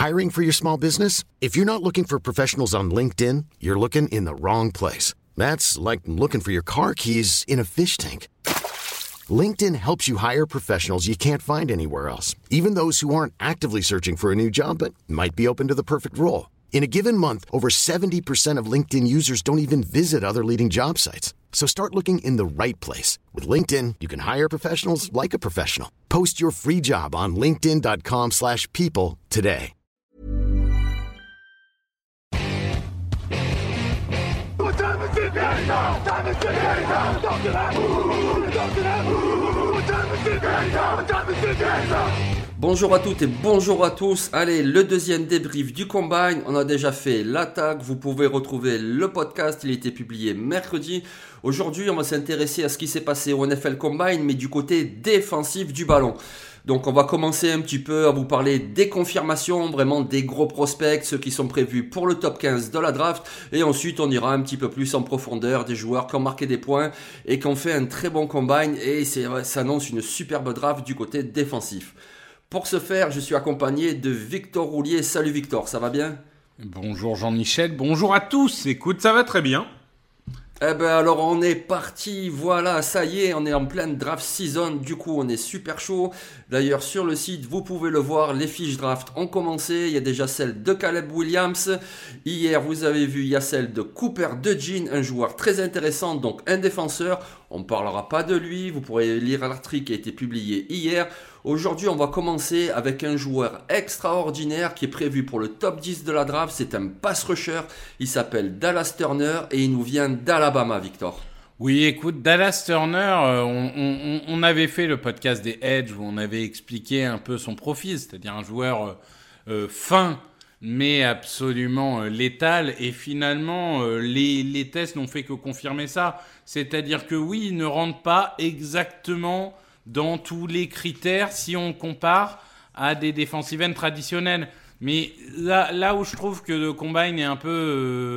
Hiring for your small business? If you're not looking for professionals on LinkedIn, you're looking in the wrong place. That's like looking for your car keys in a fish tank. LinkedIn helps you hire professionals you can't find anywhere else, even those who aren't actively searching for a new job but might be open to the perfect role. In a given month, over 70% of LinkedIn users don't even visit other leading job sites. So start looking in the right place. With LinkedIn, you can hire professionals like a professional. Post your free job on linkedin.com/people today. Bonjour à toutes et bonjour à tous. Allez, le deuxième débrief du Combine. On a déjà fait l'attaque. Vous pouvez retrouver le podcast. Il a été publié mercredi. Aujourd'hui, on va s'intéresser à ce qui s'est passé au NFL Combine, mais du côté défensif du ballon. Donc on va commencer un petit peu à vous parler des confirmations, vraiment des gros prospects, ceux qui sont prévus pour le top 15 de la draft. Et ensuite on ira un petit peu plus en profondeur des joueurs qui ont marqué des points et qui ont fait un très bon combine. Et ça annonce une superbe draft du côté défensif. Pour ce faire, je suis accompagné de Victor Roulier. Salut Victor, ça va bien ? Bonjour Jean-Michel, bonjour à tous. Écoute, ça va très bien. Eh ben alors on est parti, voilà, ça y est, on est en pleine draft season, du coup on est super chaud. D'ailleurs sur le site, vous pouvez le voir, les fiches draft ont commencé, il y a déjà celle de Caleb Williams. Hier vous avez vu, il y a celle de Cooper DeJean, un joueur très intéressant, donc un défenseur. On ne parlera pas de lui, vous pourrez lire l'article qui a été publié hier. Aujourd'hui, on va commencer avec un joueur extraordinaire qui est prévu pour le top 10 de la draft. C'est un pass rusher, il s'appelle Dallas Turner et il nous vient d'Alabama, Victor. Oui, écoute, Dallas Turner, on avait fait le podcast des Edge où on avait expliqué un peu son profil, c'est-à-dire un joueur fin mais absolument létal. Et finalement, les tests n'ont fait que confirmer ça. C'est-à-dire que oui, il ne rentre pas exactement dans tous les critères si on compare à des defensive ends traditionnels. Mais là où je trouve que le combine est un peu,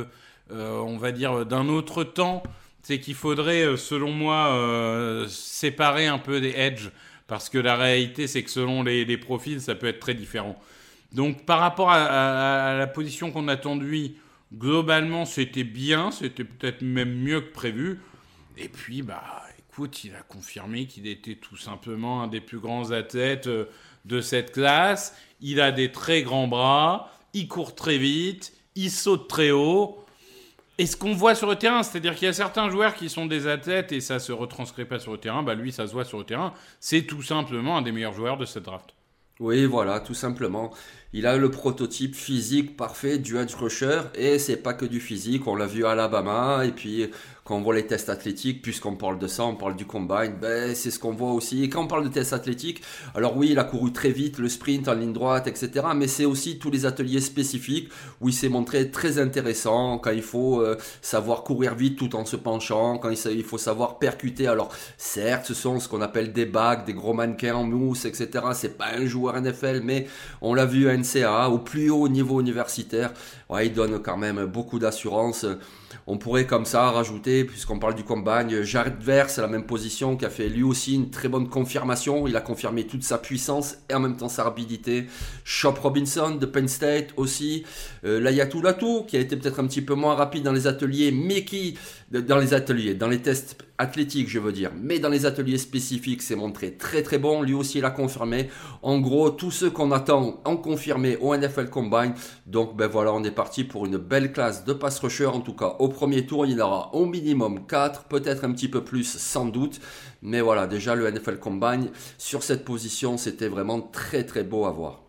on va dire, d'un autre temps, c'est qu'il faudrait, selon moi, séparer un peu des edges. Parce que la réalité, c'est que selon les profils, ça peut être très différent. Donc, par rapport à la position qu'on attendait, globalement, c'était bien. C'était peut-être même mieux que prévu. Et puis, écoute, il a confirmé qu'il était tout simplement un des plus grands athlètes de cette classe. Il a des très grands bras, il court très vite, il saute très haut. Et ce qu'on voit sur le terrain, c'est-à-dire qu'il y a certains joueurs qui sont des athlètes et ça ne se retranscrit pas sur le terrain, lui, ça se voit sur le terrain. C'est tout simplement un des meilleurs joueurs de cette draft. Oui, voilà, tout simplement. Il a le prototype physique parfait du edge rusher et c'est pas que du physique, on l'a vu à Alabama et puis quand on voit les tests athlétiques, puisqu'on parle de ça, on parle du combine, c'est ce qu'on voit aussi. Et quand on parle de tests athlétiques, alors oui, il a couru très vite, le sprint en ligne droite, etc. Mais c'est aussi tous les ateliers spécifiques où il s'est montré très intéressant quand il faut savoir courir vite tout en se penchant, quand il faut savoir percuter. Alors certes, ce sont ce qu'on appelle des bags, des gros mannequins en mousse, etc. C'est pas un joueur NFL, mais on l'a vu à NCAA, au plus haut niveau universitaire. Ouais, il donne quand même beaucoup d'assurance. On pourrait comme ça rajouter, puisqu'on parle du combine, Jared Verse à la même position, qui a fait lui aussi une très bonne confirmation. Il a confirmé toute sa puissance et en même temps sa rapidité. Chop Robinson de Penn State aussi. Layatu Latu, qui a été peut-être un petit peu moins rapide dans les ateliers, mais qui, dans les tests athlétiques je veux dire, mais dans les ateliers spécifiques s'est montré très très bon. Lui aussi il a confirmé. En gros, tous ceux qu'on attend ont confirmé au NFL Combine. Donc voilà, on est parti pour une belle classe de pass rusher. En tout cas, au premier tour, il y en aura au minimum 4, peut-être un petit peu plus sans doute. Mais voilà, déjà le NFL Combine sur cette position, c'était vraiment très très beau à voir.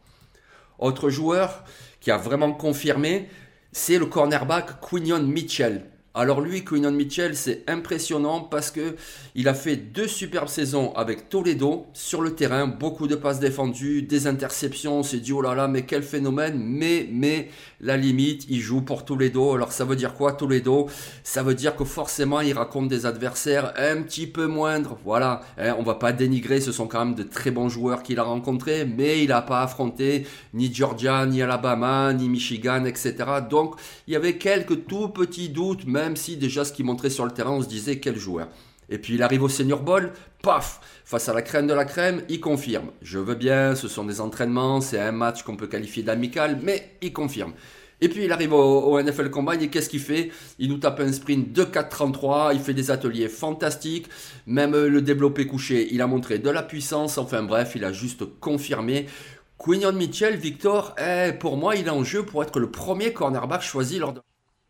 Autre joueur qui a vraiment confirmé, c'est le cornerback Quinyon Mitchell. Alors lui, Quinyon Mitchell, c'est impressionnant parce que il a fait 2 superbes saisons avec Toledo sur le terrain, beaucoup de passes défendues, des interceptions. On s'est dit oh là là, mais quel phénomène. Mais la limite, il joue pour Toledo. Alors ça veut dire quoi Toledo? Ça veut dire que forcément il rencontre des adversaires un petit peu moindres. Voilà, on va pas dénigrer, ce sont quand même de très bons joueurs qu'il a rencontrés, mais il n'a pas affronté ni Georgia, ni Alabama, ni Michigan, etc. Donc il y avait quelques tout petits doutes, même si déjà ce qu'il montrait sur le terrain, on se disait quel joueur. Et puis il arrive au Senior Bowl, paf, face à la crème de la crème, il confirme. Je veux bien, ce sont des entraînements, c'est un match qu'on peut qualifier d'amical, mais il confirme. Et puis il arrive au NFL Combine et qu'est-ce qu'il fait? Il nous tape un sprint de 4,33, il fait des ateliers fantastiques, même le développé couché, il a montré de la puissance, enfin bref, il a juste confirmé. Quinyon Mitchell, Victor, pour moi, il est en jeu pour être le premier cornerback choisi lors de...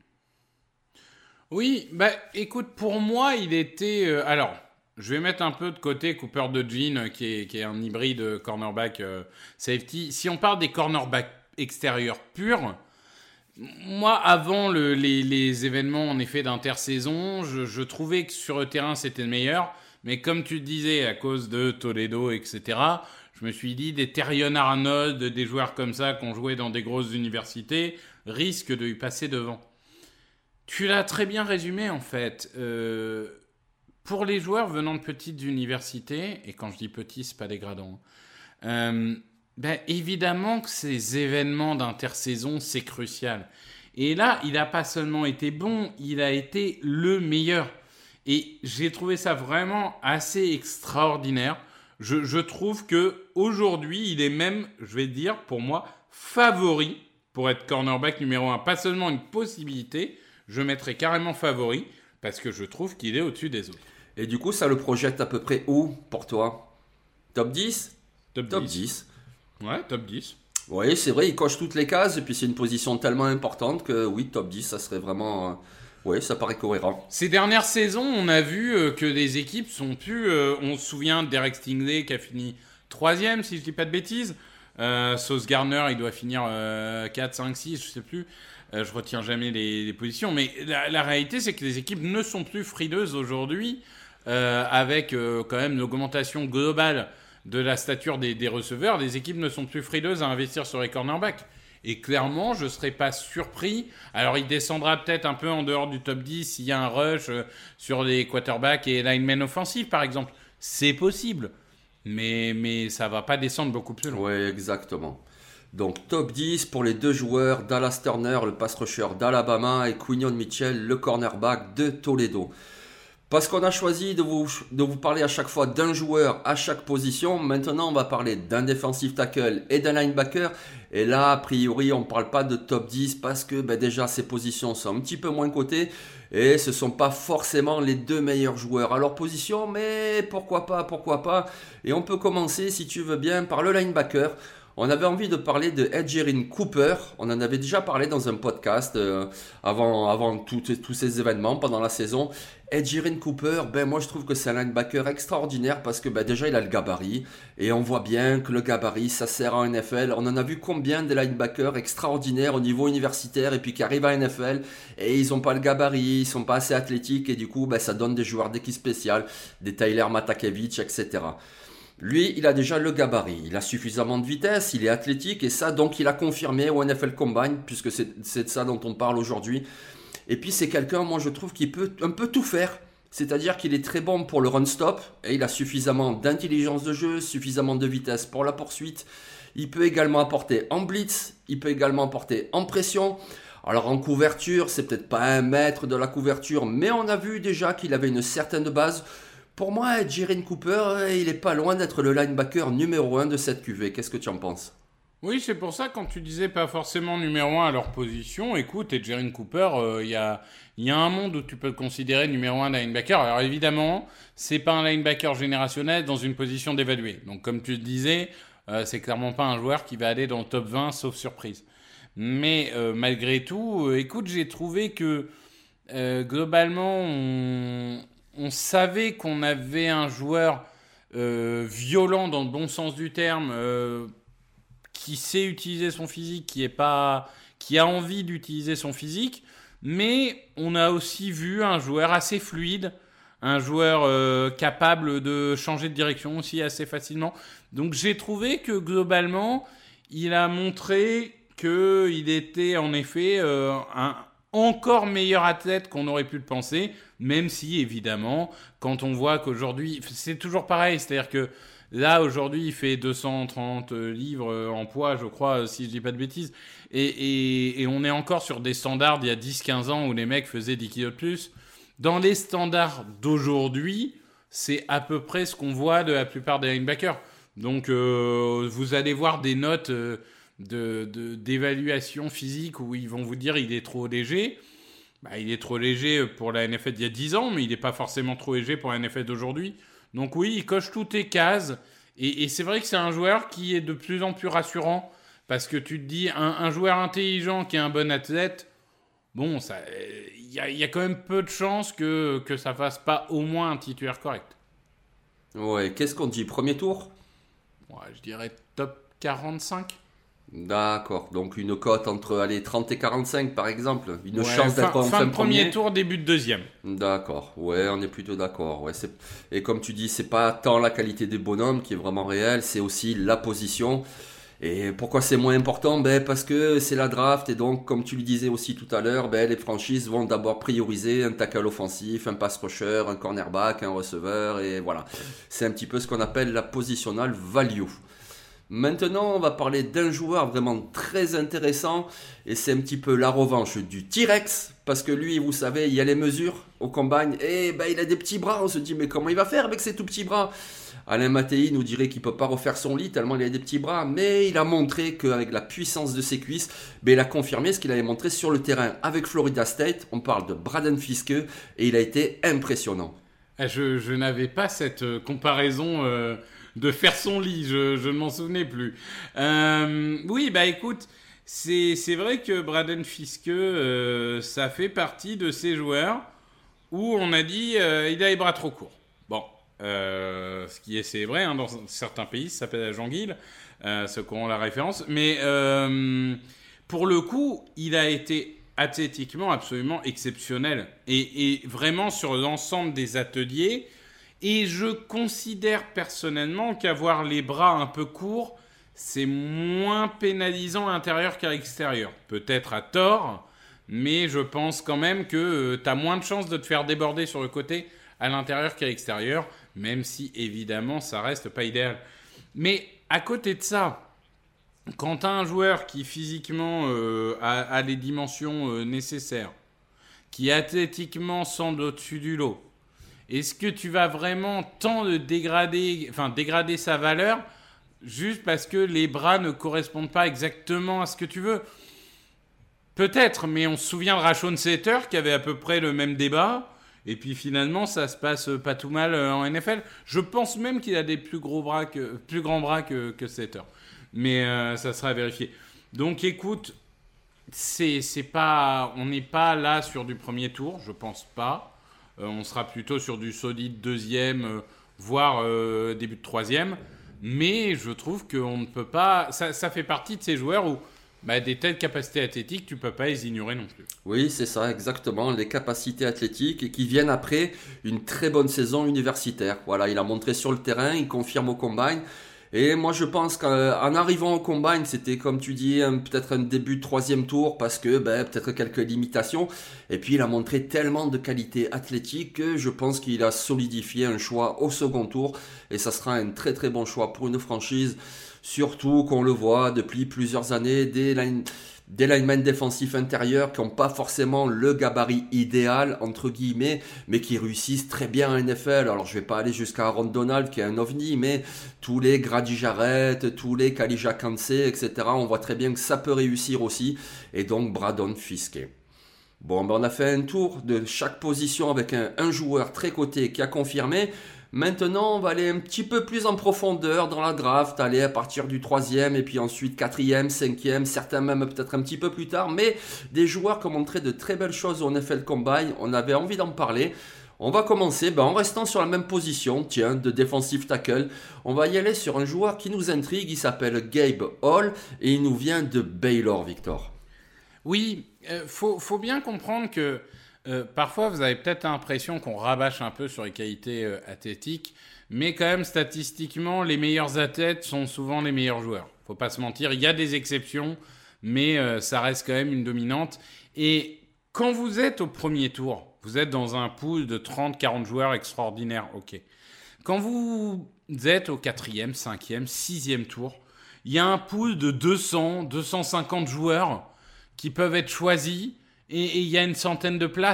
Oui, bah écoute, pour moi, il était... alors, je vais mettre un peu de côté Cooper DeJean, qui est un hybride cornerback safety. Si on parle des cornerbacks extérieurs purs, moi, avant les événements en effet d'intersaison, je trouvais que sur le terrain, c'était le meilleur. Mais comme tu le disais, à cause de Toledo, etc., je me suis dit, des Terrion Arnold, des joueurs comme ça qui ont joué dans des grosses universités, risquent de lui passer devant. Tu l'as très bien résumé, en fait. Pour les joueurs venant de petites universités, et quand je dis petits, c'est pas dégradant, évidemment que ces événements d'intersaison, c'est crucial. Et là, il n'a pas seulement été bon, il a été le meilleur. Et j'ai trouvé ça vraiment assez extraordinaire. Je trouve qu'aujourd'hui, il est même, je vais dire, pour moi, favori pour être cornerback numéro 1. Pas seulement une possibilité, je mettrais carrément favori parce que je trouve qu'il est au-dessus des autres. Et du coup, ça le projette à peu près où pour toi? Top 10? Top 10. Ouais, top 10. Oui, c'est vrai, il coche toutes les cases et puis c'est une position tellement importante que oui, top 10, ça serait vraiment... oui, ça paraît cohérent. Ces dernières saisons, on a vu que les équipes sont plus... on se souvient de Derek Stingley qui a fini 3e, si je ne dis pas de bêtises. Sauce Gardner, il doit finir 4, 5, 6, je ne sais plus. Je retiens jamais les positions. Mais la réalité, c'est que les équipes ne sont plus frileuses aujourd'hui avec quand même l'augmentation globale de la stature des receveurs. Les équipes ne sont plus frileuses à investir sur les cornerbacks. Et clairement, je ne serais pas surpris. Alors, il descendra peut-être un peu en dehors du top 10 s'il y a un rush sur les quarterbacks et linemen offensifs, par exemple. C'est possible. Mais ça ne va pas descendre beaucoup plus loin. Oui, exactement. Donc, top 10 pour les deux joueurs, Dallas Turner, le pass rusher d'Alabama, et Quinyon Mitchell, le cornerback de Toledo. Parce qu'on a choisi de vous parler à chaque fois d'un joueur à chaque position, maintenant on va parler d'un defensive tackle et d'un linebacker. Et là, a priori, on ne parle pas de top 10 parce que déjà ces positions sont un petit peu moins cotées et ce ne sont pas forcément les deux meilleurs joueurs à leur position, mais pourquoi pas. Et on peut commencer, si tu veux bien, par le linebacker. On avait envie de parler de Edgerrin Cooper. On en avait déjà parlé dans un podcast avant tous ces événements pendant la saison. Edgerrin Cooper, moi je trouve que c'est un linebacker extraordinaire parce que déjà il a le gabarit. Et on voit bien que le gabarit, ça sert en NFL. On en a vu combien de linebackers extraordinaires au niveau universitaire et puis qui arrivent à NFL et ils n'ont pas le gabarit, ils sont pas assez athlétiques et du coup ça donne des joueurs d'équipe spéciale, des Tyler Matakevich, etc. Lui, il a déjà le gabarit, il a suffisamment de vitesse, il est athlétique et ça, donc il a confirmé au NFL Combine, puisque c'est de ça dont on parle aujourd'hui. Et puis c'est quelqu'un, moi je trouve, qui peut un peu tout faire. C'est-à-dire qu'il est très bon pour le run-stop et il a suffisamment d'intelligence de jeu, suffisamment de vitesse pour la poursuite. Il peut également apporter en blitz, il peut également apporter en pression. Alors en couverture, c'est peut-être pas un maître de la couverture, mais on a vu déjà qu'il avait une certaine base. Pour moi, Edgerrin Cooper, il est pas loin d'être le linebacker numéro 1 de cette QV. Qu'est-ce que tu en penses? Oui, c'est pour ça, quand tu disais pas forcément numéro 1 à leur position, écoute, Edgerrin Cooper, il y a un monde où tu peux le considérer numéro 1 linebacker. Alors évidemment, c'est pas un linebacker générationnel dans une position d'évaluer. Donc comme tu le disais, c'est clairement pas un joueur qui va aller dans le top 20, sauf surprise. Mais malgré tout, écoute, j'ai trouvé que globalement, on savait qu'on avait un joueur violent dans le bon sens du terme, qui sait utiliser son physique, qui a envie d'utiliser son physique, mais on a aussi vu un joueur assez fluide, un joueur capable de changer de direction aussi assez facilement. Donc j'ai trouvé que globalement, il a montré qu'il était en effet un encore meilleur athlète qu'on aurait pu le penser, même si évidemment, quand on voit qu'aujourd'hui, c'est toujours pareil, c'est-à-dire que là, aujourd'hui, il fait 230 livres en poids, je crois, si je dis pas de bêtises. Et on est encore sur des standards d'il y a 10-15 ans où les mecs faisaient 10 kilos de plus. dans les standards d'aujourd'hui, c'est à peu près ce qu'on voit de la plupart des linebackers. Donc, vous allez voir des notes d'évaluation physique où ils vont vous dire il est trop léger. Il est trop léger pour la NFL d'il y a 10 ans, mais il n'est pas forcément trop léger pour la NFL d'aujourd'hui. Donc oui, il coche toutes les cases. Et c'est vrai que c'est un joueur qui est de plus en plus rassurant. Parce que tu te dis, un joueur intelligent qui est un bon athlète, bon, il y a quand même peu de chances que ça fasse pas au moins un titulaire correct. Ouais, qu'est-ce qu'on dit? Premier tour? Ouais, je dirais top 45. D'accord, donc une cote entre 30 et 45 par exemple. Une chance d'être en fin de premier tour, début de deuxième. D'accord, ouais, on est plutôt d'accord. Ouais, et comme tu dis, c'est pas tant la qualité des bonhommes qui est vraiment réelle, c'est aussi la position. Et pourquoi c'est moins important? Parce que c'est la draft et donc, comme tu le disais aussi tout à l'heure, les franchises vont d'abord prioriser un tackle offensif, un pass rusher, un cornerback, un receveur et voilà. C'est un petit peu ce qu'on appelle la positional value. Maintenant, on va parler d'un joueur vraiment très intéressant et c'est un petit peu la revanche du T-Rex parce que lui, vous savez, il y a les mesures au combine et il a des petits bras. On se dit, mais comment il va faire avec ces tout petits bras? Alain Mattei nous dirait qu'il ne peut pas refaire son lit tellement il a des petits bras, mais il a montré qu'avec la puissance de ses cuisses, il a confirmé ce qu'il avait montré sur le terrain avec Florida State. On parle de Braden Fiske et il a été impressionnant. Je n'avais pas cette comparaison de faire son lit, je ne m'en souvenais plus. Oui, écoute, c'est vrai que Braden Fiske, ça fait partie de ces joueurs où on a dit il a les bras trop courts. Bon, ce qui est c'est vrai, dans certains pays, ça s'appelle la janguille, ceux qui ont la référence. Mais pour le coup, il a été athlétiquement absolument exceptionnel. Et vraiment sur l'ensemble des ateliers. Et je considère personnellement qu'avoir les bras un peu courts, c'est moins pénalisant à l'intérieur qu'à l'extérieur. Peut-être à tort, mais je pense quand même que tu as moins de chances de te faire déborder sur le côté à l'intérieur qu'à l'extérieur, même si évidemment ça reste pas idéal. Mais à côté de ça, quand tu as un joueur qui physiquement a les dimensions nécessaires, qui athlétiquement semble au-dessus du lot, est-ce que tu vas vraiment tant de dégrader sa valeur juste parce que les bras ne correspondent pas exactement à ce que tu veux? Peut-être, mais on se souvient de Rashawn Slater qui avait à peu près le même débat. Et puis finalement, ça se passe pas tout mal en NFL. Je pense même qu'il a des plus grands bras que Slater. Mais ça sera à vérifier. Donc écoute, on n'est pas là sur du premier tour, je pense pas. On sera plutôt sur du solide deuxième, voire début de troisième. Mais je trouve qu'on ne peut pas... Ça fait partie de ces joueurs où des telles capacités athlétiques, tu ne peux pas les ignorer non plus. Oui, c'est ça, exactement. Les capacités athlétiques et qui viennent après une très bonne saison universitaire. Voilà, il a montré sur le terrain, il confirme au combine. Et moi, je pense qu'en arrivant au combine, c'était, comme tu dis, peut-être un début de troisième tour parce que peut-être quelques limitations. Et puis, il a montré tellement de qualités athlétiques que je pense qu'il a solidifié un choix au second tour. Et ça sera un très très bon choix pour une franchise. Surtout qu'on le voit depuis plusieurs années, des linemen défensifs intérieurs qui n'ont pas forcément le gabarit idéal, entre guillemets, mais qui réussissent très bien en NFL. Alors, je ne vais pas aller jusqu'à Aaron Donald, qui est un ovni, mais tous les Grady Jarrett, tous les Kalija Kansé, etc., on voit très bien que ça peut réussir aussi. Et donc, Braden Fiske. Bon, on a fait un tour de chaque position avec un joueur très coté qui a confirmé. Maintenant, on va aller un petit peu plus en profondeur dans la draft, aller à partir du 3e et puis ensuite 4e, 5e, certains même peut-être un petit peu plus tard, mais des joueurs qui ont montré de très belles choses au NFL Combine, on avait envie d'en parler. On va commencer en restant sur la même position, de defensive tackle. On va y aller sur un joueur qui nous intrigue, il s'appelle Gabe Hall et il nous vient de Baylor, Victor. Oui, faut bien comprendre que parfois, vous avez peut-être l'impression qu'on rabâche un peu sur les qualités athlétiques, mais quand même, statistiquement, les meilleurs athlètes sont souvent les meilleurs joueurs. Faut pas se mentir, il y a des exceptions, mais ça reste quand même une dominante. Et quand vous êtes au premier tour, vous êtes dans un pool de 30-40 joueurs extraordinaires, ok. Quand vous êtes au 4e, 5e, 6e tour, il y a un pool de 200, 250 joueurs qui peuvent être choisis, et il y a une centaine de places.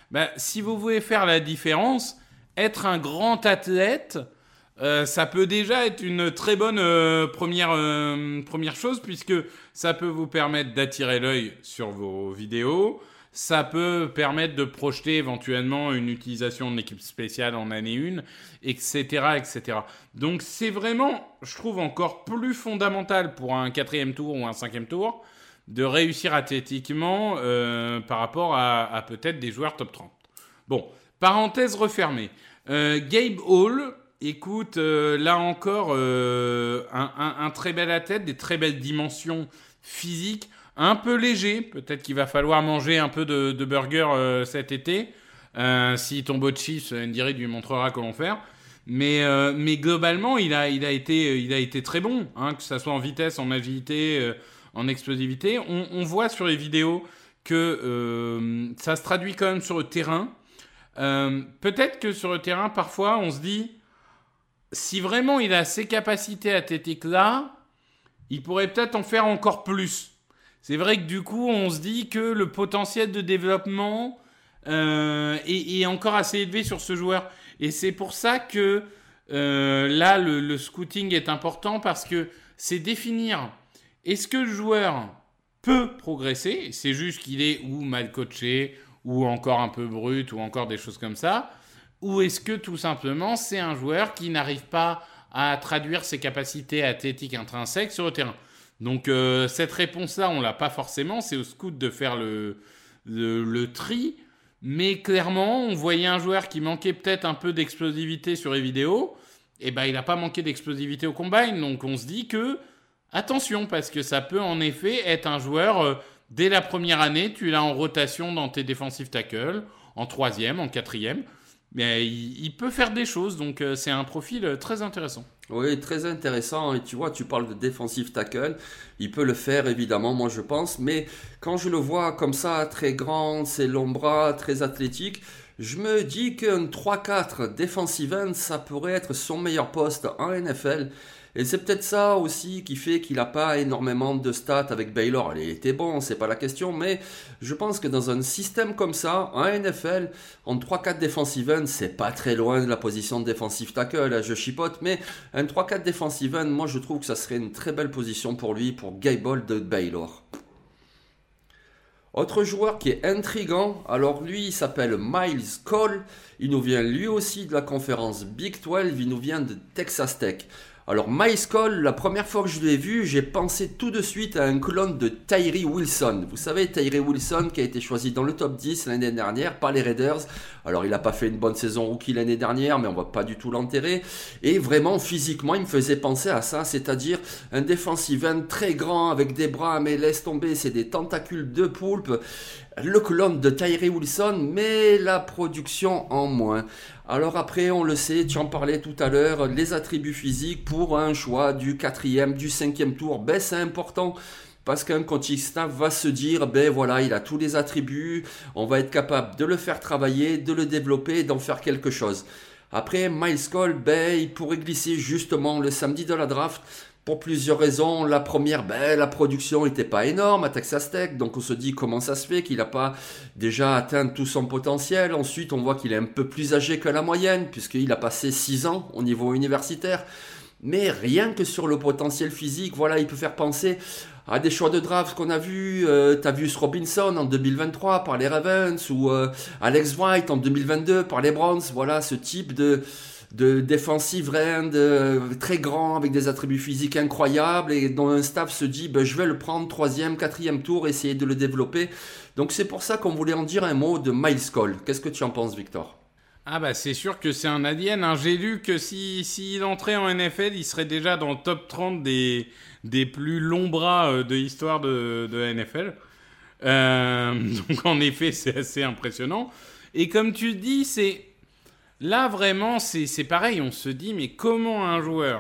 si vous voulez faire la différence, être un grand athlète, ça peut déjà être une très bonne première chose, puisque ça peut vous permettre d'attirer l'œil sur vos vidéos, ça peut permettre de projeter éventuellement une utilisation de l'équipe spéciale en année 1, etc., etc. Donc c'est vraiment, je trouve, encore plus fondamental pour un 4e tour ou un 5e tour de réussir athlétiquement par rapport à peut-être des joueurs top 30. Bon, parenthèse refermée. Gabe Hall, écoute, là encore, un très bel athlète, des très belles dimensions physiques, un peu léger. Peut-être qu'il va falloir manger un peu de burger cet été. Si Tombeau de Chiefs, Ndiri lui montrera comment faire. Mais globalement, il a été très bon, hein, que ça soit en vitesse, en agilité, en explosivité. On voit sur les vidéos que ça se traduit quand même sur le terrain. Peut-être que sur le terrain, parfois, on se dit, si vraiment il a ces capacités athlétiques-là, il pourrait peut-être en faire encore plus. C'est vrai que du coup, on se dit que le potentiel de développement est encore assez élevé sur ce joueur. Et c'est pour ça que là, le scouting est important, parce que c'est définir, est-ce que le joueur peut progresser, c'est juste qu'il est ou mal coaché, ou encore un peu brut, ou encore des choses comme ça, ou est-ce que tout simplement c'est un joueur qui n'arrive pas à traduire ses capacités athlétiques intrinsèques sur le terrain. Donc cette réponse-là, on l'a pas forcément, c'est au scout de faire le tri, mais clairement, on voyait un joueur qui manquait peut-être un peu d'explosivité sur les vidéos, et il n'a pas manqué d'explosivité au combine, donc on se dit que, attention, parce que ça peut en effet être un joueur, dès la première année, tu l'as en rotation dans tes defensive tackles, en 3e, en 4e, mais il peut faire des choses, donc c'est un profil très intéressant. Oui, très intéressant. Et tu vois, tu parles de defensive tackle. Il peut le faire, évidemment, moi je pense. Mais quand je le vois comme ça, très grand, ses longs bras, très athlétique, je me dis qu'un 3-4 defensive end, ça pourrait être son meilleur poste en NFL. Et c'est peut-être ça aussi qui fait qu'il n'a pas énormément de stats avec Baylor. Il était bon, c'est pas la question, mais je pense que dans un système comme ça, en NFL, en 3-4 defensive end, c'est pas très loin de la position de defensive tackle. Là, je chipote, mais un 3-4 defensive end, moi je trouve que ça serait une très belle position pour lui, pour Gabe Hall de Baylor. Autre joueur qui est intriguant, alors lui il s'appelle Miles Cole, il nous vient lui aussi de la conférence Big 12, il nous vient de Texas Tech. Alors Miles Cole, la première fois que je l'ai vu, j'ai pensé tout de suite à un clone de Tyree Wilson. Vous savez, Tyree Wilson qui a été choisi dans le top 10 l'année dernière par les Raiders. Alors il n'a pas fait une bonne saison rookie l'année dernière, mais on ne va pas du tout l'enterrer. Et vraiment, physiquement, il me faisait penser à ça, c'est-à-dire un defensive end très grand avec des bras, mais laisse tomber, c'est des tentacules de poulpe. Le clone de Tyree Wilson, mais la production en moins. Alors après, on le sait, tu en parlais tout à l'heure, les attributs physiques pour un choix du 4e, du 5e tour, c'est important. Parce qu'un coaching staff va se dire, voilà, il a tous les attributs, on va être capable de le faire travailler, de le développer, d'en faire quelque chose. Après, Miles Cole, il pourrait glisser justement le samedi de la draft, pour plusieurs raisons. La première, la production n'était pas énorme à Texas Tech, donc on se dit comment ça se fait qu'il n'a pas déjà atteint tout son potentiel. Ensuite, on voit qu'il est un peu plus âgé que la moyenne, puisqu'il a passé 6 ans au niveau universitaire. Mais rien que sur le potentiel physique, voilà, il peut faire penser à des choix de draft qu'on a vus. Tavius Robinson en 2023 par les Ravens, ou Alex White en 2022 par les Browns. Voilà, ce type de defensive end très grand avec des attributs physiques incroyables et dont un staff se dit je vais le prendre 3e, 4e tour, essayer de le développer. Donc c'est pour ça qu'on voulait en dire un mot de Miles Cole. Qu'est-ce que tu en penses, Victor? Ah c'est sûr que c'est un ADN, hein. J'ai lu que s'il entrait en NFL, il serait déjà dans le top 30 des plus longs bras de l'histoire de la NFL. Donc en effet, c'est assez impressionnant. Et comme tu dis, là, vraiment, c'est pareil. On se dit, mais comment un joueur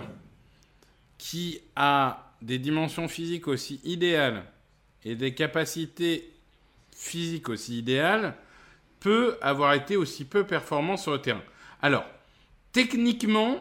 qui a des dimensions physiques aussi idéales et des capacités physiques aussi idéales peut avoir été aussi peu performant sur le terrain? Alors, techniquement,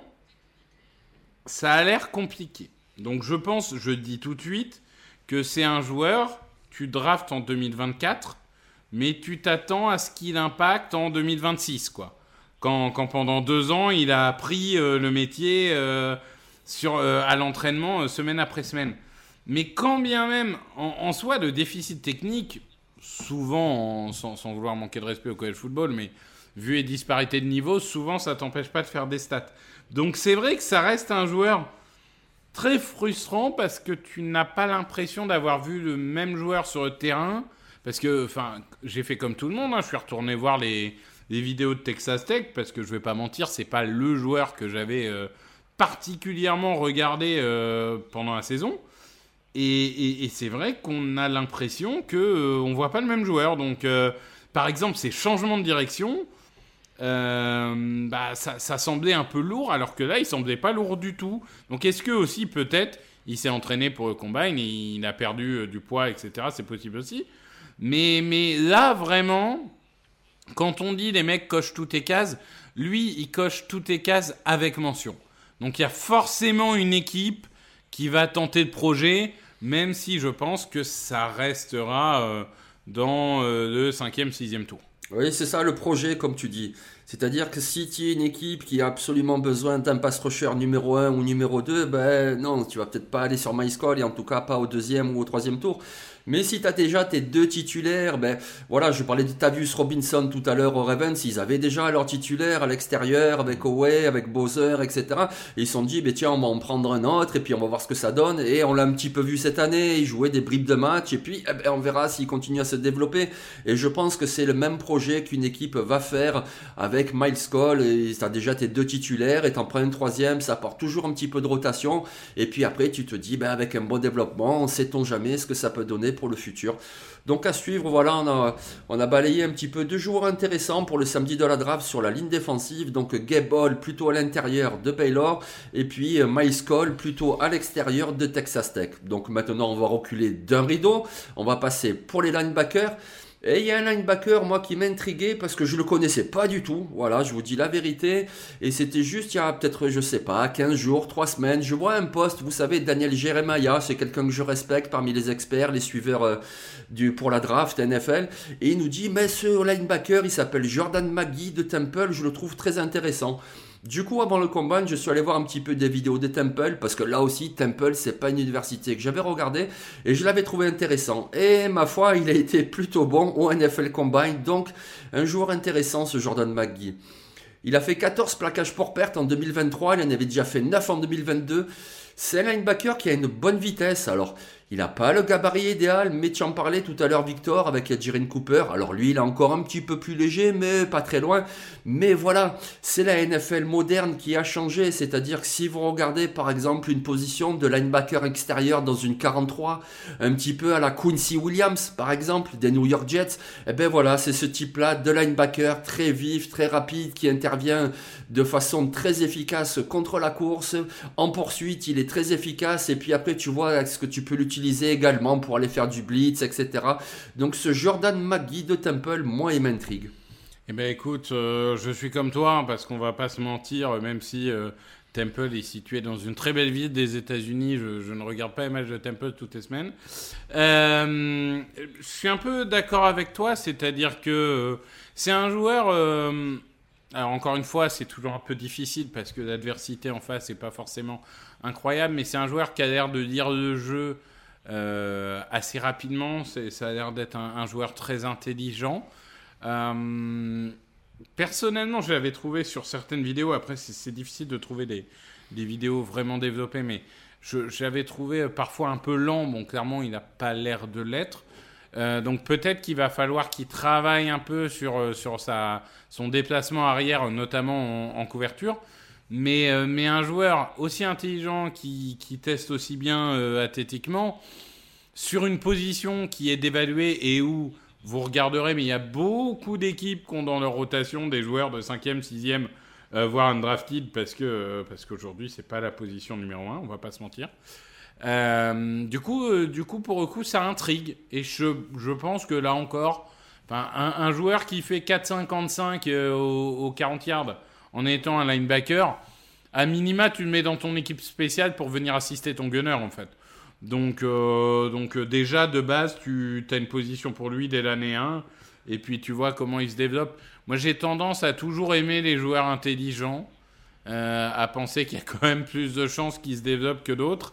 ça a l'air compliqué. Donc, je dis tout de suite que c'est un joueur, tu draftes en 2024, mais tu t'attends à ce qu'il impacte en 2026, quoi. Quand pendant 2 ans, il a appris le métier à l'entraînement semaine après semaine. Mais quand bien même, en soi, le déficit technique, souvent, sans vouloir manquer de respect au college football, mais vu les disparités de niveau, souvent, ça t'empêche pas de faire des stats. Donc c'est vrai que ça reste un joueur très frustrant parce que tu n'as pas l'impression d'avoir vu le même joueur sur le terrain. Parce que, j'ai fait comme tout le monde, je suis retourné voir les vidéos de Texas Tech, parce que je vais pas mentir, c'est pas le joueur que j'avais particulièrement regardé pendant la saison. Et c'est vrai qu'on a l'impression qu'on voit pas le même joueur. Donc, par exemple, ces changements de direction, ça semblait un peu lourd, alors que là, il semblait pas lourd du tout. Donc, est-ce que aussi, peut-être, il s'est entraîné pour le combine, il a perdu du poids, etc. C'est possible aussi. Mais là, vraiment, quand on dit les mecs cochent toutes les cases, lui, il coche toutes les cases avec mention. Donc, il y a forcément une équipe qui va tenter le projet, même si je pense que ça restera dans le 5e, 6e tour. Oui, c'est ça le projet, comme tu dis. C'est-à-dire que si tu es une équipe qui a absolument besoin d'un pass rusher numéro 1 ou numéro 2, ben non, tu vas peut-être pas aller sur MyScale et en tout cas pas au 2e ou au 3e tour. Mais si tu as déjà tes 2 titulaires, ben voilà, je parlais de Tavius Robinson tout à l'heure au Ravens, ils avaient déjà leur titulaire à l'extérieur avec Oweh, avec Bowser, etc. Et ils se sont dit, ben tiens, on va en prendre un autre et puis on va voir ce que ça donne. Et on l'a un petit peu vu cette année, ils jouaient des bribes de match et puis on verra s'ils continuent à se développer. Et je pense que c'est le même projet qu'une équipe va faire avec Miles Cole. Tu as déjà tes 2 titulaires et t'en prends un 3e, ça apporte toujours un petit peu de rotation. Et puis après, tu te dis, ben avec un bon développement, on sait-on jamais ce que ça peut donner pour le futur. Donc à suivre, voilà, on a balayé un petit peu 2 joueurs intéressants pour le samedi de la draft sur la ligne défensive. Donc Gabe Hall plutôt à l'intérieur de Baylor et puis Miles Cole plutôt à l'extérieur de Texas Tech. Donc maintenant on va reculer d'un rideau, on va passer pour les linebackers. Et il y a un linebacker, moi, qui m'intriguait parce que je le connaissais pas du tout. Voilà, je vous dis la vérité. Et c'était juste il y a peut-être, je sais pas, 15 jours, 3 semaines. Je vois un post, vous savez, Daniel Jeremiah, c'est quelqu'un que je respecte parmi les experts, les suiveurs pour la draft NFL. Et il nous dit, mais ce linebacker, il s'appelle Jordan Magee de Temple, je le trouve très intéressant. Du coup, avant le combine, je suis allé voir un petit peu des vidéos de Temple, parce que là aussi, Temple, c'est pas une université que j'avais regardé, et je l'avais trouvé intéressant. Et ma foi, il a été plutôt bon au NFL Combine, donc un joueur intéressant, ce Jordan Magee. Il a fait 14 plaquages pour perte en 2023, il en avait déjà fait 9 en 2022. C'est un linebacker qui a une bonne vitesse, alors il n'a pas le gabarit idéal, mais tu en parlais tout à l'heure Victor avec Jaren Cooper. Alors lui il est encore un petit peu plus léger, mais pas très loin. Mais voilà, c'est la NFL moderne qui a changé, c'est-à-dire que si vous regardez par exemple une position de linebacker extérieur dans une 43, un petit peu à la Quincy Williams par exemple, des New York Jets, et ben voilà, c'est ce type-là de linebacker très vif, très rapide, qui intervient de façon très efficace contre la course. En poursuite, il est très efficace, et puis après tu vois ce que tu peux l'utiliser également pour aller faire du blitz, etc. Donc ce Jordan Magee de Temple, moi, il m'intrigue. Eh ben écoute, je suis comme toi, parce qu'on va pas se mentir, même si Temple est situé dans une très belle ville des États-Unis, je ne regarde pas les matchs de Temple toutes les semaines. Je suis un peu d'accord avec toi, c'est-à-dire que c'est un joueur... alors encore une fois, c'est toujours un peu difficile parce que l'adversité en face n'est pas forcément incroyable, mais c'est un joueur qui a l'air de lire le jeu assez rapidement. Ça a l'air d'être un joueur très intelligent. Personnellement, je l'avais trouvé sur certaines vidéos. Après, c'est difficile de trouver des vidéos vraiment développées, mais je l'avais trouvé parfois un peu lent. Bon, clairement, il n'a pas l'air de l'être. Donc peut-être qu'il va falloir qu'il travaille un peu sur son déplacement arrière, notamment en couverture. Mais un joueur aussi intelligent qui teste aussi bien athlétiquement, sur une position qui est dévaluée et où vous regarderez, mais il y a beaucoup d'équipes qui ont dans leur rotation des joueurs de 5e, 6e, voire undrafted, parce qu'aujourd'hui, c'est pas la position numéro 1, on va pas se mentir. Du coup, pour le coup, ça intrigue. Et je pense que là encore, un joueur qui fait 4,55 au 40 yards en étant un linebacker, à minima, tu le mets dans ton équipe spéciale pour venir assister ton gunner, en fait. Donc déjà, de base, tu as une position pour lui dès l'année 1. et puis tu vois comment ils se développent. Moi, j'ai tendance à toujours aimer les joueurs intelligents, à penser qu'il y a quand même plus de chances qu'ils se développent que d'autres.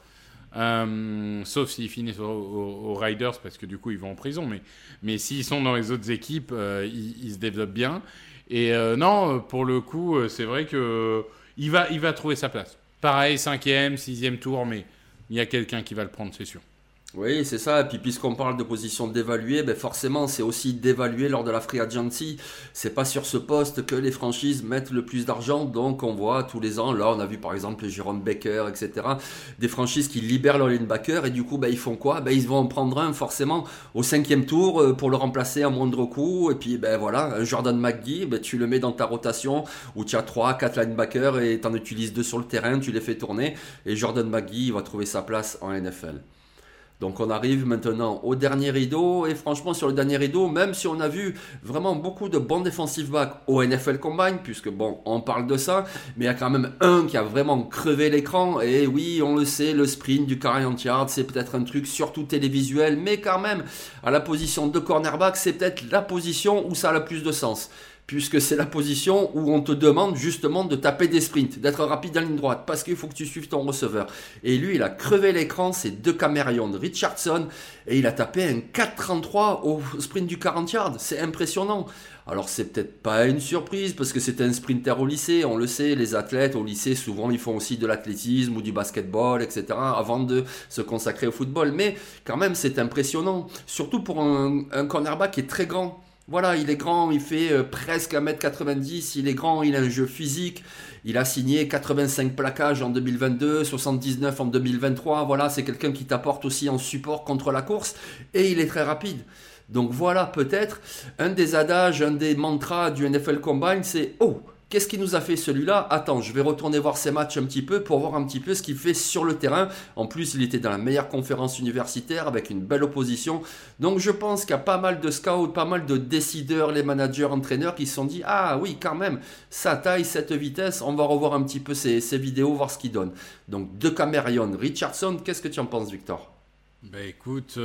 Sauf s'ils finissent aux Riders, parce que du coup, ils vont en prison. Mais s'ils sont dans les autres équipes, ils se développent bien. Et non, pour le coup, c'est vrai qu'il va trouver sa place. Pareil, 5e, 6e tour, mais il y a quelqu'un qui va le prendre, c'est sûr. Oui, c'est ça. Et puis, puisqu'on parle de position d'évaluer, ben forcément, c'est aussi d'évaluer lors de la free agency. C'est pas sur ce poste que les franchises mettent le plus d'argent. Donc, on voit tous les ans, là, on a vu par exemple Jerome Baker, etc. Des franchises qui libèrent leur linebacker et du coup, ben, ils font quoi? Ben, ils vont en prendre un forcément au 5e tour pour le remplacer à moindre coût. Et puis, ben voilà, un Jordan McGee, ben, tu le mets dans ta rotation où tu as 3, 4 linebackers et tu en utilises 2 sur le terrain, tu les fais tourner. Et Jordan McGee, il va trouver sa place en NFL. Donc on arrive maintenant au dernier rideau, et franchement sur le dernier rideau, même si on a vu vraiment beaucoup de bons defensive backs au NFL Combine, puisque bon, on parle de ça, mais il y a quand même un qui a vraiment crevé l'écran, et oui, on le sait, le sprint du 40 yards, c'est peut-être un truc surtout télévisuel, mais quand même, à la position de cornerback, c'est peut-être la position où ça a le plus de sens. Puisque c'est la position où on te demande justement de taper des sprints, d'être rapide en ligne droite, parce qu'il faut que tu suives ton receveur. Et lui, il a crevé l'écran, c'est Decamerion Richardson, et il a tapé un 4.33 au sprint du 40 yards. C'est impressionnant. Alors c'est peut-être pas une surprise, parce que c'était un sprinter au lycée, on le sait, les athlètes au lycée, souvent ils font aussi de l'athlétisme ou du basketball, etc., avant de se consacrer au football. Mais quand même, c'est impressionnant, surtout pour un cornerback qui est très grand. Voilà, il est grand, il fait presque 1m90, il est grand, il a un jeu physique, il a signé 85 plaquages en 2022, 79 en 2023, voilà, c'est quelqu'un qui t'apporte aussi en support contre la course, et il est très rapide. Donc voilà, peut-être, un des adages, un des mantras du NFL Combine, c'est « Oh, qu'est-ce qu'il nous a fait celui-là? Attends, je vais retourner voir ses matchs un petit peu pour voir un petit peu ce qu'il fait sur le terrain. » En plus, il était dans la meilleure conférence universitaire avec une belle opposition. Donc je pense qu'il y a pas mal de scouts, pas mal de décideurs, les managers, entraîneurs qui se sont dit « Ah oui, quand même, sa taille, cette vitesse, on va revoir un petit peu ses vidéos, voir ce qu'il donne. » Donc Decamerion Richardson, qu'est-ce que tu en penses, Victor? Bah écoute,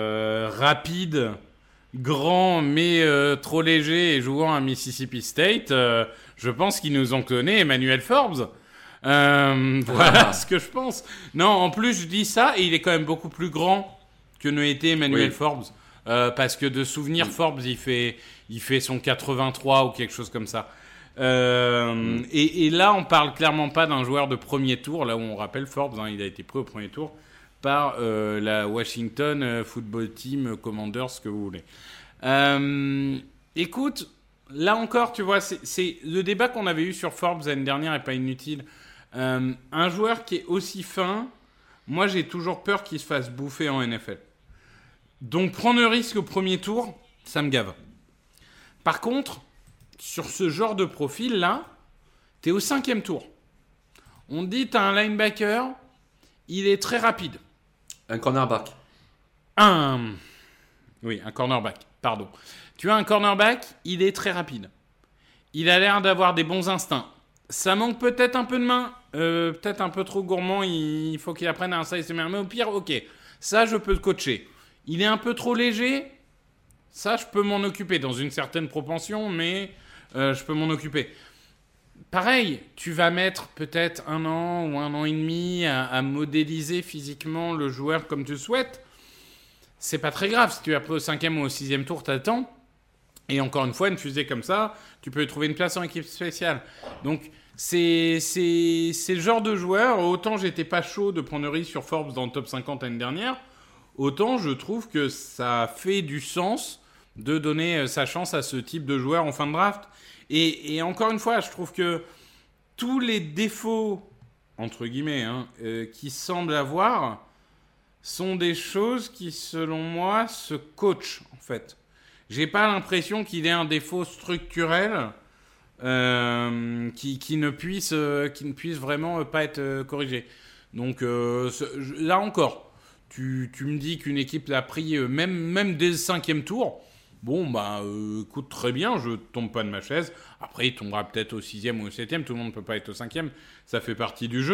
rapide, grand mais trop léger et jouant à Mississippi State, je pense qu'ils nous ont cloné Emmanuel Forbes. Voilà ce que je pense. Non, en plus je dis ça et il est quand même beaucoup plus grand que ne était Emmanuel Forbes. Parce que de souvenir, Forbes il fait son 83 ou quelque chose comme ça. Et là on parle clairement pas d'un joueur de premier tour, là où on rappelle Forbes, hein, il a été pris au premier tour par la Washington Football Team Commanders, ce que vous voulez. Écoute, là encore, tu vois, c'est le débat qu'on avait eu sur Forbes l'année dernière est pas inutile. Un joueur qui est aussi fin, moi j'ai toujours peur qu'il se fasse bouffer en NFL. Donc prendre le risque au premier tour, ça me gave. Par contre, sur ce genre de profil-là, t'es au 5e tour. On te dit, t'as un linebacker, il est très rapide. Un cornerback. Oui, un cornerback, pardon. Tu as un cornerback, il est très rapide. Il a l'air d'avoir des bons instincts. Ça manque peut-être un peu de main, peut-être un peu trop gourmand, il faut qu'il apprenne à installer ses mains. Mais au pire, ok, ça je peux le coacher. Il est un peu trop léger, ça je peux m'en occuper dans une certaine propension, mais je peux m'en occuper. Pareil, tu vas mettre peut-être 1 an ou 1 an et demi à modéliser physiquement le joueur comme tu le souhaites. C'est pas très grave. Si tu es après au 5e ou au 6e tour, tu as le temps. Et encore une fois, une fusée comme ça, tu peux trouver une place en équipe spéciale. Donc, c'est le genre de joueur. Autant j'étais pas chaud de prendre le risque sur Forbes dans le top 50 l'année dernière, autant je trouve que ça fait du sens de donner sa chance à ce type de joueur en fin de draft. Et encore une fois, je trouve que tous les défauts, entre guillemets, qu'il semble avoir, sont des choses qui, selon moi, se coachent, en fait. J'ai pas l'impression qu'il ait un défaut structurel qui ne puisse vraiment pas être corrigé. Donc, là encore, tu me dis qu'une équipe l'a pris même dès le 5e tour. Bon, bah, écoute, très bien, je tombe pas de ma chaise. Après, il tombera peut-être au 6e ou au 7e. Tout le monde ne peut pas être au 5e. Ça fait partie du jeu.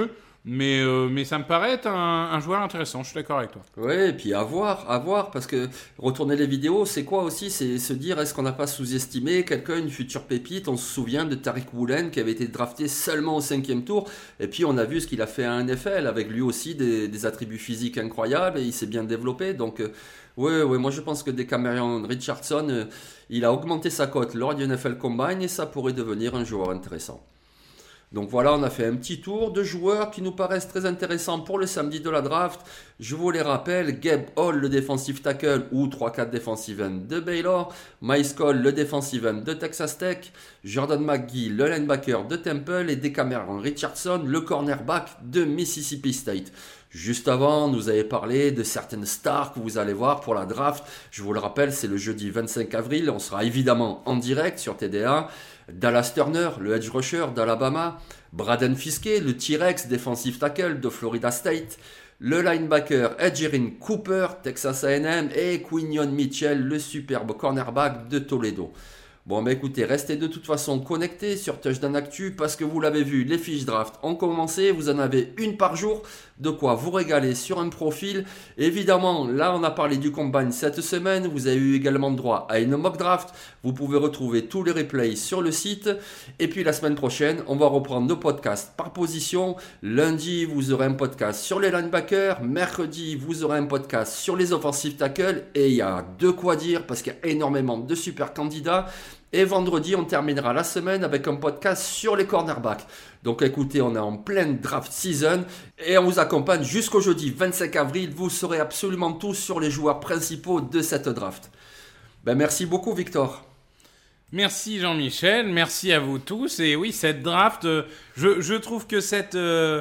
Mais ça me paraît être un joueur intéressant, je suis d'accord avec toi. Ouais, et puis à voir, parce que retourner les vidéos, c'est quoi aussi? C'est se dire, est-ce qu'on n'a pas sous-estimé quelqu'un, une future pépite? On se souvient de Tariq Woolen qui avait été drafté seulement au 5e tour, et puis on a vu ce qu'il a fait à NFL, avec lui aussi des attributs physiques incroyables, et il s'est bien développé, donc ouais, moi je pense que Decamerion Richardson, il a augmenté sa cote lors du NFL Combine, et ça pourrait devenir un joueur intéressant. Donc voilà, on a fait un petit tour de joueurs qui nous paraissent très intéressants pour le samedi de la draft. Je vous les rappelle, Gabe Hall, le defensive tackle ou 3-4 defensive end de Baylor, Miles Cole, le defensive end de Texas Tech, Jordan McGee, le linebacker de Temple et Decamerion Richardson, le cornerback de Mississippi State. Juste avant, nous avez parlé de certaines stars que vous allez voir pour la draft. Je vous le rappelle, c'est le jeudi 25 avril. On sera évidemment en direct sur TDA. Dallas Turner, le edge rusher d'Alabama. Braden Fiske, le T-Rex defensive tackle de Florida State. Le linebacker Edgerrin Cooper, Texas A&M. Et Quinion Mitchell, le superbe cornerback de Toledo. Bon, bah écoutez, restez de toute façon connectés sur Touchdown Actu parce que vous l'avez vu, les fiches draft ont commencé, vous en avez une par jour, de quoi vous régaler sur un profil. Évidemment, là on a parlé du combine cette semaine, vous avez eu également droit à une mock draft, vous pouvez retrouver tous les replays sur le site. Et puis la semaine prochaine, on va reprendre nos podcasts par position. Lundi, vous aurez un podcast sur les linebackers, mercredi, vous aurez un podcast sur les offensive tackles, et il y a de quoi dire parce qu'il y a énormément de super candidats. Et vendredi, on terminera la semaine avec un podcast sur les cornerbacks. Donc écoutez, on est en pleine draft season et on vous accompagne jusqu'au jeudi 25 avril. Vous saurez absolument tout sur les joueurs principaux de cette draft. Ben, merci beaucoup Victor. Merci Jean-Michel, merci à vous tous. Et oui, cette draft, je trouve que cette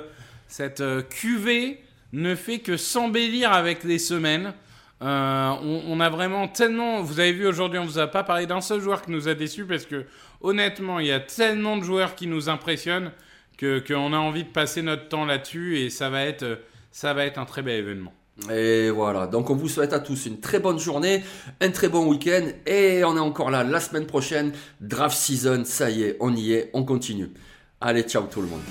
cuvée ne fait que s'embellir avec les semaines. On a vraiment tellement... Vous avez vu aujourd'hui, on ne vous a pas parlé d'un seul joueur qui nous a déçus parce que honnêtement, il y a tellement de joueurs qui nous impressionnent qu'on a envie de passer notre temps là-dessus et ça va être un très bel événement. Et voilà, donc on vous souhaite à tous une très bonne journée, un très bon week-end et on est encore là la semaine prochaine. Draft season, ça y est, on y est, on continue. Allez, ciao tout le monde.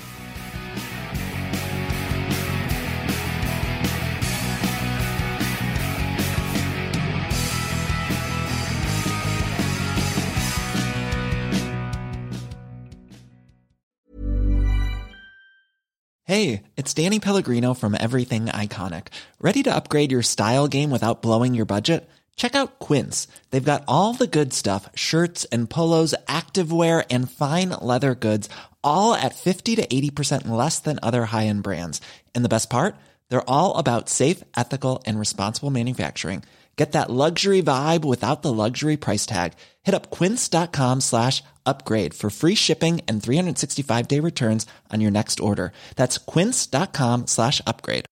Hey, it's Danny Pellegrino from Everything Iconic. Ready to upgrade your style game without blowing your budget? Check out Quince. They've got all the good stuff, shirts and polos, activewear, and fine leather goods, all at 50 to 80% less than other high-end brands. And the best part? They're all about safe, ethical, and responsible manufacturing. Get that luxury vibe without the luxury price tag. Hit up quince.com/upgrade for free shipping and 365-day returns on your next order. That's quince.com/upgrade.